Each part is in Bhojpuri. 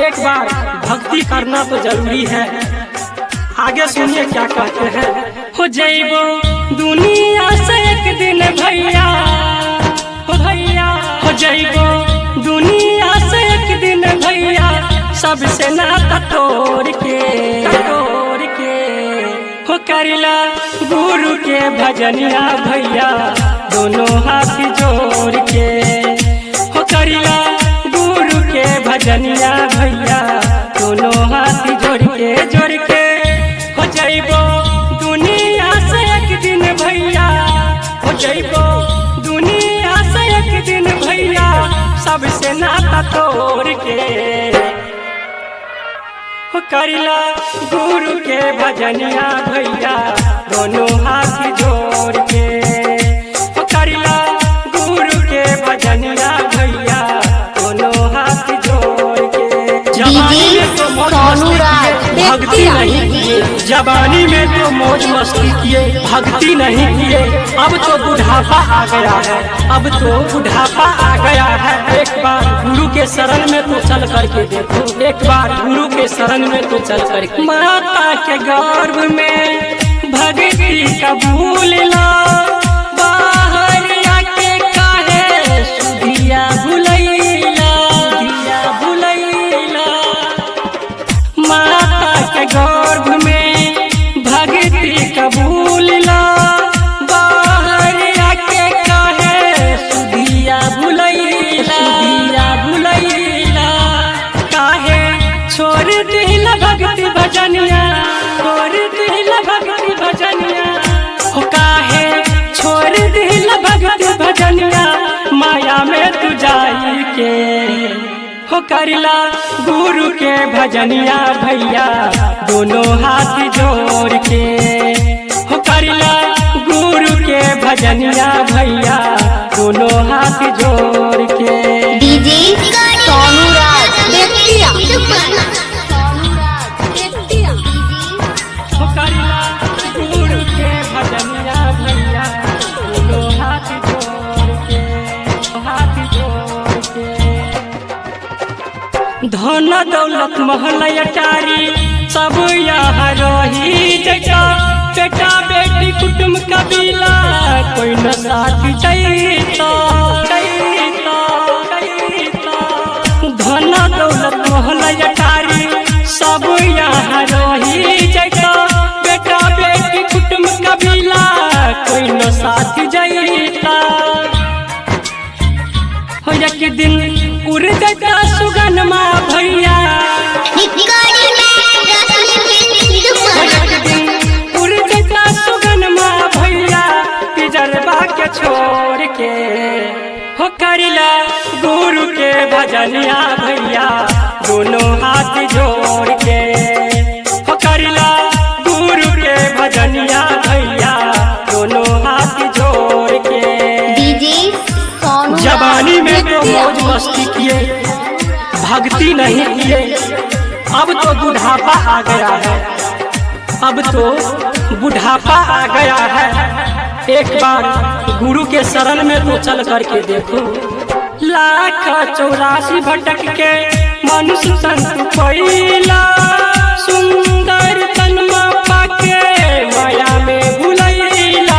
एक बार भक्ति करना तो जरूरी है। आगे सुनिए क्या कहते हैं। हो जइबो दुनिया से एक दिन भैया, हो भैया हो जइबो दुनिया से एक दिन भैया, सबसे नाता तोड़ के हो करिला गुरु के भजनिया भैया, दोनों हाथ जोड़ के हो करिला गुरु के भजनिया भैया, दोनों हाथ जोड़ के हो जइबो दुनिया से एक दिन भैया, हो जइबो दुनिया से एक दिन भैया, सबसे नाता तोड़ के हो करिला गुरु के भजनिया भैया, दोनों हाथ जोड़ के हो करिला गुरु के भजनिया भैया, दोनों हाथ जोड़ के। जवानी में तो मौज मस्ती किए, भक्ति नहीं किए, जवानी में तो मौज मस्ती किए, भक्ति नहीं किए। अब तो बुढ़ापा आ गया है, अब तो बुढ़ापा आ गया है। एक बार गुरु के शरण में तो चल करके देखो, एक बार गुरु के शरण में तो चल करके। माता के गर्भ में भक्ति का भूल ला, बाहर आके काहे सुधिया भुलैला, माता के गर्भ में भक्ति का भूल ला, बाहर आके काहे सुधिया भुलैला, काहे छोड़ दिला भक्ति भजनिया, छोड़ दिला भक्ति भजनिया, हो काहे छोड़ दिला भक्ति भजनिया, माया में तू जाई के हो करिला गुरु के भजनिया भैया, दोनों हाथ जोड़ के हो करिला गुरु के भजनिया भैया, दोनों हाथ जोड़ के। डीजे सोनू राज हो करिला गुरु के भजनिया भैया, दोनों हाथ जोड़ के, हाथ जोड़ के। धन दौलत महल अटारी सब यहाँ रही जटा, बेटा बेटी कुटुंब कबीला कोई न साथ जैता। धन दौलत महल अटारी सब यहाँ रही जटा, बेटा बेटी कुटुंब कबीला कोई न साथ जैता। हो एक दिन उड़ जता सुगनमा भैया, एक दिन उड़ जता सुगनमा भैया, पिजरबा के छोड़ के हो करिला गुरु के भजनिया भैया, दोनों हाथ जोड़ के हो करिला गुरु के भजनिया भैया, दोनों हाथ जोड़ के। जवानी में तो मौज मस्ती किए, भक्ति नहीं किए। अब तो बुढ़ापा आ गया है, अब तो बुढ़ापा आ गया है। एक बार गुरु के शरण में तो चल करके देखो। 184 भटक के मनुष्य संत पैला, सुंदर तनमा पाके माया में भुलैला।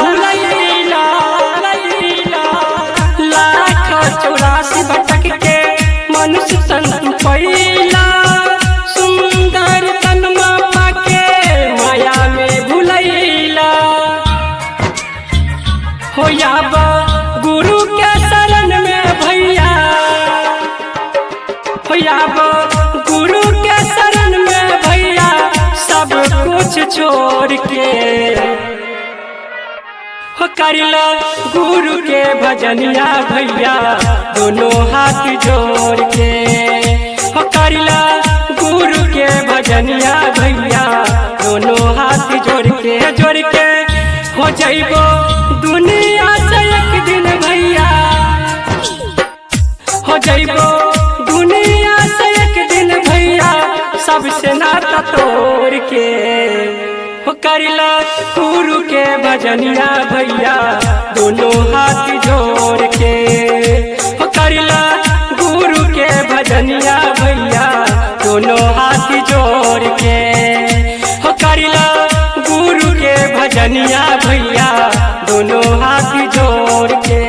184 भटक के मनुष्य संत पैला, सुंदर तनमा पाके माया में भुलैला। हो याब गुरु के शरण में भैया, हो याब गुरु के शरण में भैया, सब कुछ छोड़ के हो करिला गुरु के भजनिया भैया, दोनों हाथ जोड़ के हो करिला गुरु के भजनिया भैया, दोनों हाथ जोड़ के हो जइबो दुनिया से एक दिन भैया, हो जइबो दुनिया से एक दिन भैया, सबसे नाता तोड़ के हो करिला गुरु के भजनिया भैया, दोनों हाथ जोड़ के हो करिला गुरु के भजनिया भैया। भजनिया भैया दोनों हाथ जोड़ के।